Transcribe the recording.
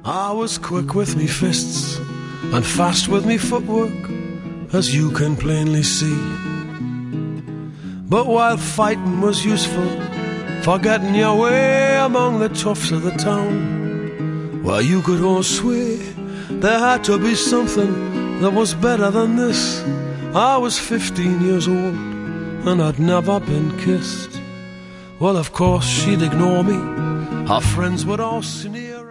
I was quick with me fists and fast with me footwork, as you can plainly see. But while fighting was useful for getting your way among the toughs of the town, where you could all sway, there had to be something that was better than this. I was 15 years old and I'd never been kissed. Well, of course she'd ignore me, her friends would all sneer.